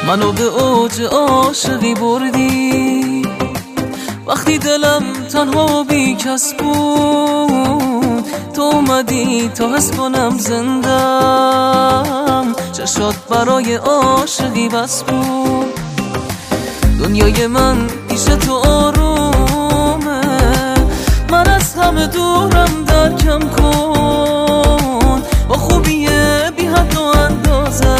منو به اوج عاشقی بردی، وقتی دلم تنها و بی کس بود تو اومدی تا حس کنم زندم. چشات برای عاشقی بس بود، دنیای من پیش تو آرومه، من از همه دورم درکم کن، با خوبی بی حد و اندازه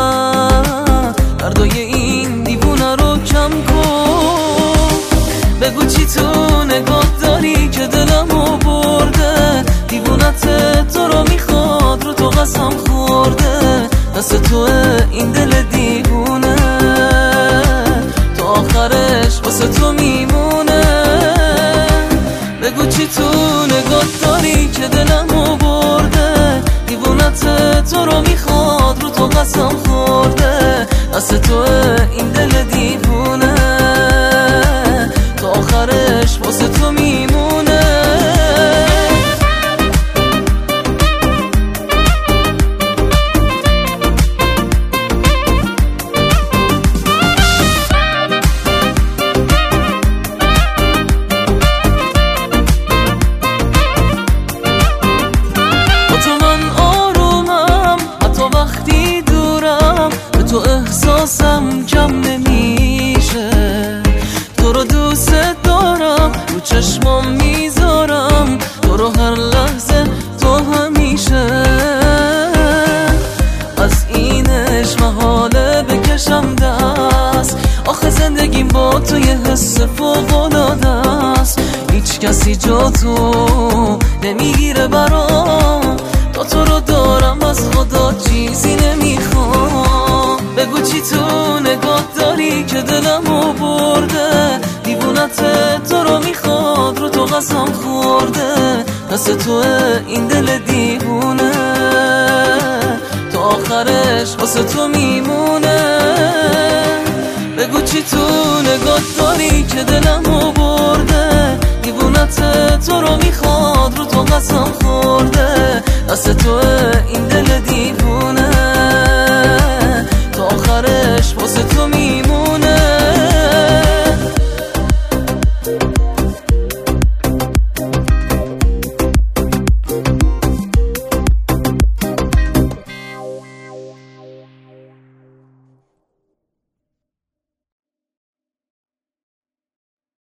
دردای این دیوونه رو کم کن. بگو چی تو نگاه داری که دلمو برده، دیوونت تو رو میخواد رو تو قسم خورده، دست تو این دل دیوونه تا آخرش واسه تو میمونه. بگو چی تو نگاه داری که دلمو برده، دیوونت تو رو میخواد رو تو قسم خورده، دست تو این دل دیوونه تا آخرش واسه تو میمونه. تو احساسم کم نمیشه، تو رو دوست دارم، رو چشمام میذارم تو رو هر لحظه، تو همیشه. از اینش محاله بکشم دست، آخه زندگیم با تو یه حس فوق‌العاده است، هیچ کسی جا تو نمیگیره برام، تا تو رو دارم از خدا چیزی نمیخوام. بگو چی تو نگاه داری که دلمو برده، دیوونت تو رو میخواد رو تو قسم خورده، دست تو این دل دیوونه تا آخرش واسه تو میمونه. بگو چی تو نگاه داری که دلمو برده، دیوونت تو رو میخواد رو تو قسم خورده، دست تو